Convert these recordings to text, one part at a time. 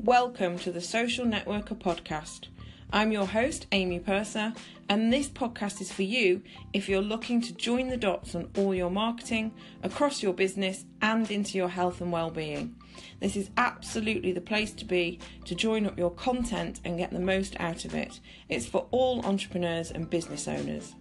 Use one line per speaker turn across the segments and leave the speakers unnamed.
Welcome to the Social Networker podcast. I'm your host, Amy Purser, and this podcast is for you if you're looking to join the dots on all your marketing, across your business, and into your health and well-being. This is absolutely the place to be to join up your content and get the most out of it. It's for all entrepreneurs and business owners.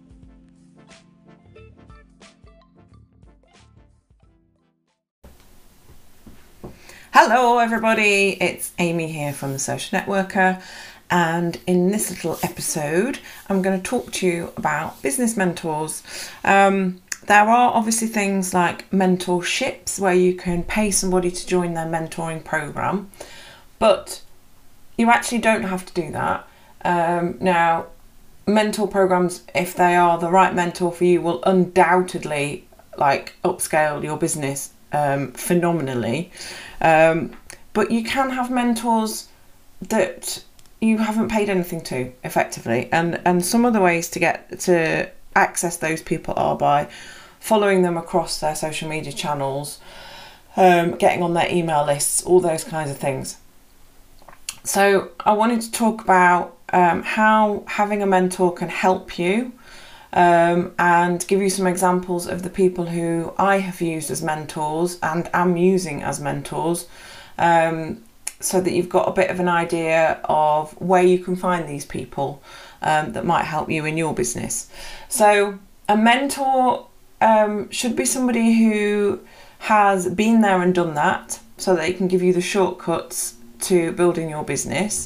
Hello everybody, it's Amy here from the Social Networker, and in this little episode I'm going to talk to you about business mentors. There are obviously things like mentorships where you can pay somebody to join their mentoring program, but you actually don't have to do that. Now, mentor programs, if they are the right mentor for you, will undoubtedly upscale your business phenomenally, but you can have mentors that you haven't paid anything to effectively, and some of the ways to get to access those people are by following them across their social media channels, getting on their email lists, all those kinds of things. So I wanted to talk about how having a mentor can help you, and give you some examples of the people who I have used as mentors and am using as mentors, so that you've got a bit of an idea of where you can find these people that might help you in your business. So a mentor should be somebody who has been there and done that, so that they can give you the shortcuts to building your business.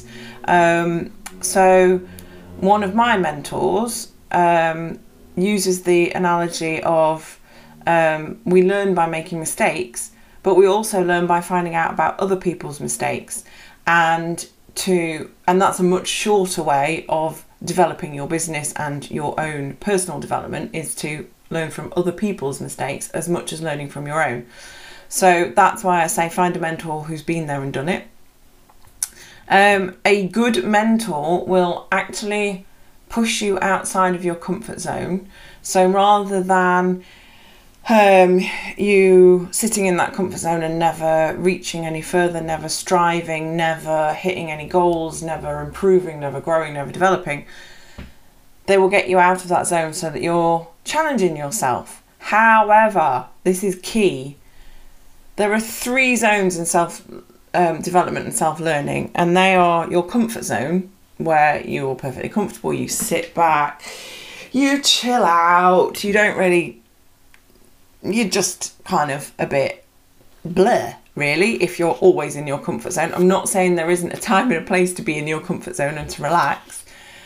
So one of my mentors uses the analogy of we learn by making mistakes, but we also learn by finding out about other people's mistakes, and that's a much shorter way of developing your business and your own personal development, is to learn from other people's mistakes as much as learning from your own. So that's why I say find a mentor who's been there and done it. A good mentor will actually push you outside of your comfort zone. So rather than you sitting in that comfort zone and never reaching any further, never striving, never hitting any goals, never improving, never growing, never developing, they will get you out of that zone so that you're challenging yourself. However, this is key. There are 3 zones in self development and self-learning, and they are your comfort zone, where you're perfectly comfortable, you sit back, you chill out, you're just kind of a bit blur, really, if you're always in your comfort zone. I'm not saying there isn't a time and a place to be in your comfort zone and to relax,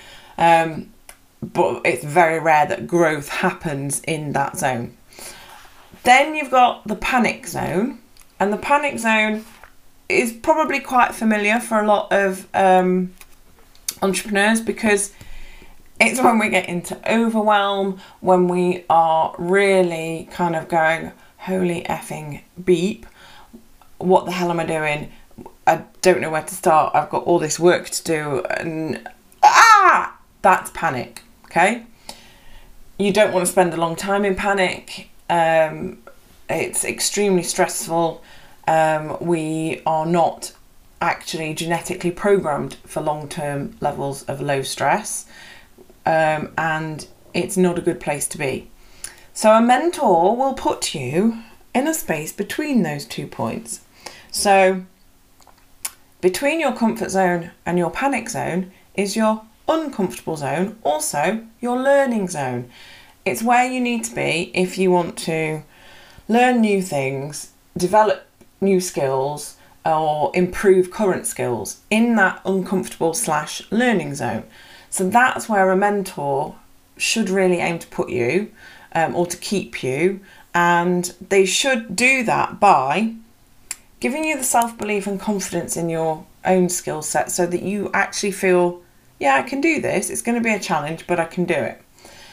but it's very rare that growth happens in that zone. Then you've got the panic zone, and the panic zone is probably quite familiar for a lot of entrepreneurs, because it's when we get into overwhelm, when we are really kind of going, holy effing beep, what the hell am I doing? I don't know where to start. I've got all this work to do, and that's panic. Okay, you don't want to spend a long time in panic. It's extremely stressful. We are not actually genetically programmed for long-term levels of low stress, and it's not a good place to be. So a mentor will put you in a space between those 2 points. So between your comfort zone and your panic zone is your uncomfortable zone, also your learning zone. It's where you need to be if you want to learn new things, develop new skills, or improve current skills, in that uncomfortable / learning zone. So that's where a mentor should really aim to put you, or to keep you, and they should do that by giving you the self-belief and confidence in your own skill set, so that you actually feel, yeah, I can do this. It's going to be a challenge, but I can do it.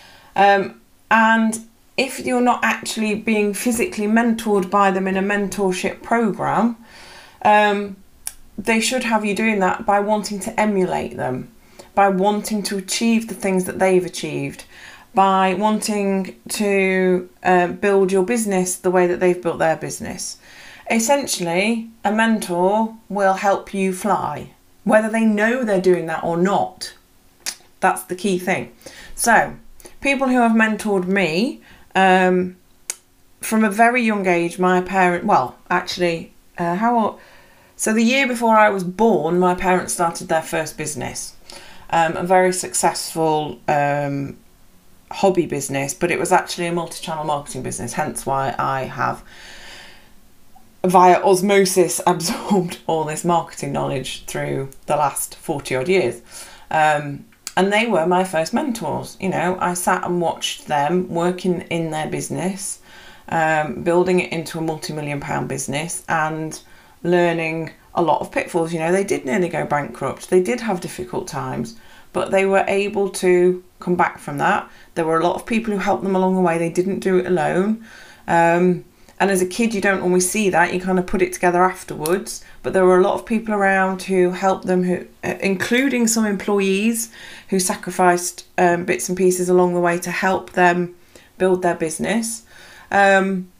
And if you're not actually being physically mentored by them in a mentorship program, they should have you doing that by wanting to emulate them, by wanting to achieve the things that they've achieved, by wanting to build your business the way that they've built their business. essentially, a mentor will help you fly, whether they know they're doing that or not. That's the key thing. So, people who have mentored me, from a very young age, my parent, well, actually, so the year before I was born, my parents started their first business. A very successful hobby business, but it was actually a multi-channel marketing business, hence why I have, via osmosis, absorbed all this marketing knowledge through the last 40 odd years. And they were my first mentors. You know, I sat and watched them working in their business, building it into a multi-million-pound business and learning a lot of pitfalls. You know, they did nearly go bankrupt. They did have difficult times, but they were able to come back from that. There were a lot of people who helped them along the way. They didn't do it alone. And as a kid, you don't always see that. You kind of put it together afterwards. But there were a lot of people around who helped them, who, including some employees who sacrificed bits and pieces along the way to help them build their business. And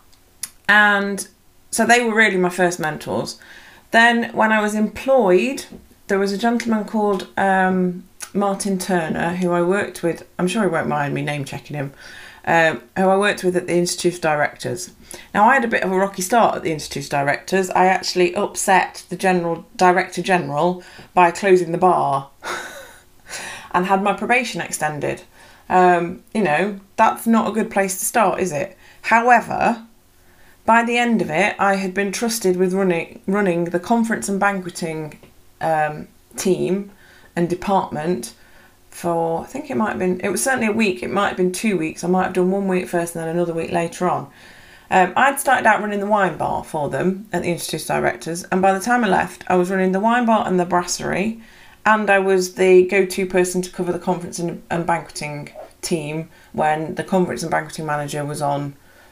so they were really my first mentors. Then when I was employed, there was a gentleman called Martin Turner, who I worked with. I'm sure he won't mind me name checking him. Who I worked with at the Institute of Directors. Now, I had a bit of a rocky start at the Institute of Directors. I actually upset the Director General by closing the bar and had my probation extended. You know, that's not a good place to start, is it? However, by the end of it, I had been trusted with running the conference and banqueting team and department for, I think it was certainly a week, it might have been 2 weeks, I might have done 1 week first and then another week later on. I'd started out running the wine bar for them at the Institute of Directors, and by the time I left, I was running the wine bar and the brasserie, and I was the go-to person to cover the conference and banqueting team when the conference and banqueting manager was on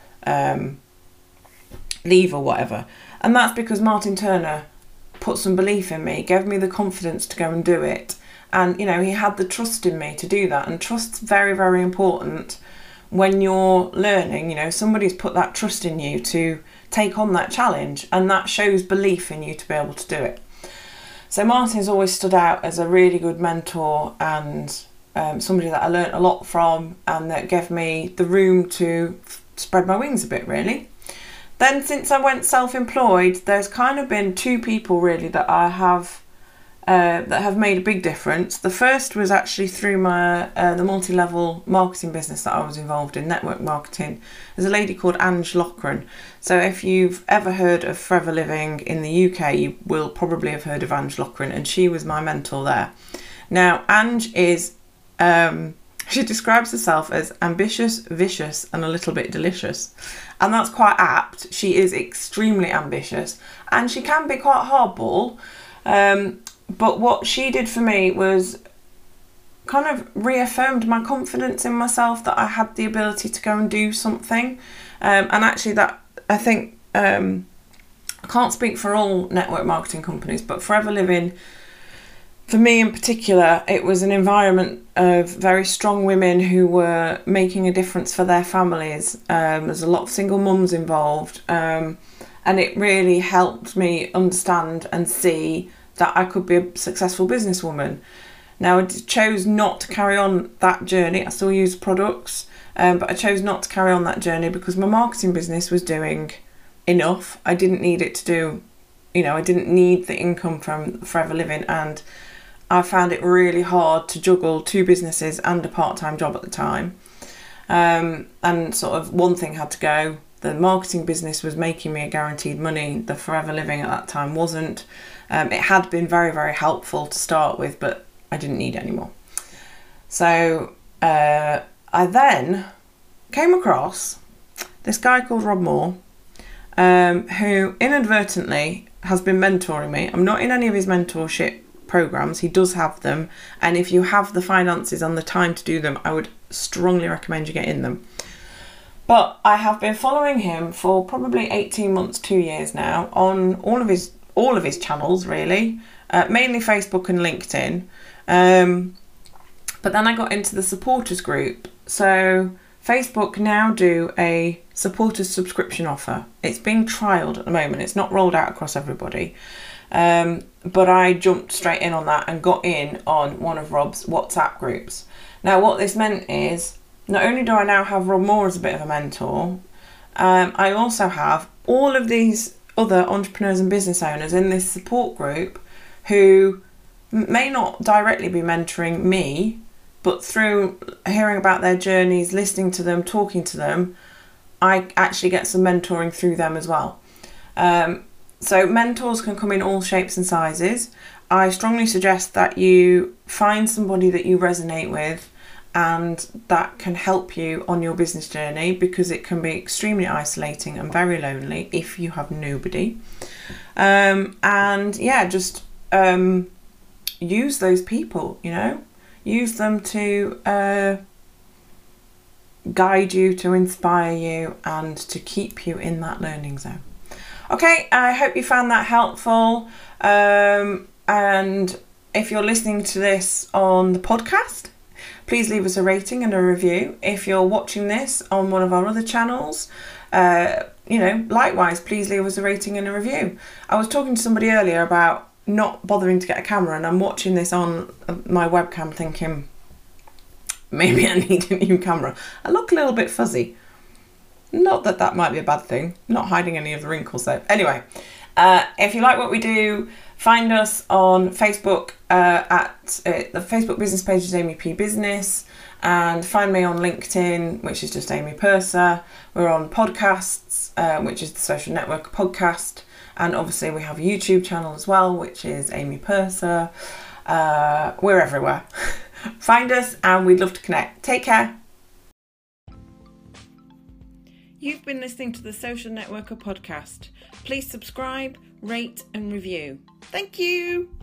leave or whatever. And that's because Martin Turner put some belief in me, gave me the confidence to go and do it. And, you know, he had the trust in me to do that. And trust's very, very important when you're learning. You know, somebody's put that trust in you to take on that challenge, and that shows belief in you to be able to do it. So Martin's always stood out as a really good mentor and somebody that I learnt a lot from, and that gave me the room to spread my wings a bit, really. Then since I went self-employed, there's kind of been two people really that I have that have made a big difference. The first was actually through my the multi-level marketing business that I was involved in, network marketing. There's a lady called Ange Loughran. So if you've ever heard of Forever Living in the UK, you will probably have heard of Ange Loughran, and she was my mentor there. Now, Ange is, she describes herself as ambitious, vicious, and a little bit delicious. And that's quite apt. She is extremely ambitious, and she can be quite hardball. But what she did for me was kind of reaffirmed my confidence in myself, that I had the ability to go and do something. And actually that, I think, I can't speak for all network marketing companies, but Forever Living, for me in particular, it was an environment of very strong women who were making a difference for their families. There's a lot of single mums involved, and it really helped me understand and see that I could be a successful businesswoman. Now, I chose not to carry on that journey. I still use products, but I chose not to carry on that journey because my marketing business was doing enough. I didn't need it to do, you know, I didn't need the income from Forever Living, and I found it really hard to juggle two businesses and a part-time job at the time. And sort of one thing had to go. The marketing business was making me a guaranteed money. The Forever Living at that time wasn't. It had been very, very helpful to start with, but I didn't need it anymore. So I then came across this guy called Rob Moore, who inadvertently has been mentoring me. I'm not in any of his mentorship programs. He does have them, and if you have the finances and the time to do them, I would strongly recommend you get in them. But I have been following him for probably 18 months, 2 years now, on all of his channels, really, mainly Facebook and LinkedIn. But then I got into the supporters group. So Facebook now do a supporters subscription offer. It's being trialled at the moment. It's not rolled out across everybody. But I jumped straight in on that and got in on one of Rob's WhatsApp groups. Now, what this meant is, not only do I now have Rob Moore as a bit of a mentor, I also have all of these other entrepreneurs and business owners in this support group who may not directly be mentoring me, but through hearing about their journeys, listening to them, talking to them, I actually get some mentoring through them as well. So mentors can come in all shapes and sizes. I strongly suggest that you find somebody that you resonate with and that can help you on your business journey, because it can be extremely isolating and very lonely if you have nobody. And yeah, just use those people, use them to guide you, to inspire you, and to keep you in that learning zone. Okay, I hope you found that helpful. And if you're listening to this on the podcast, please leave us a rating and a review. If you're watching this on one of our other channels, likewise, please leave us a rating and a review. I was talking to somebody earlier about not bothering to get a camera, and I'm watching this on my webcam thinking, maybe I need a new camera. I look a little bit fuzzy. Not that that might be a bad thing. I'm not hiding any of the wrinkles though. Anyway, if you like what we do, find us on Facebook at the Facebook business page is Amy P Business, and find me on LinkedIn, which is just Amy Purser. We're on podcasts, which is the Social Network podcast, and obviously we have a YouTube channel as well, which is Amy Purser. We're everywhere. Find us and we'd love to connect. Take care. You've been listening to the Social Networker podcast. Please subscribe, rate and review. Thank you.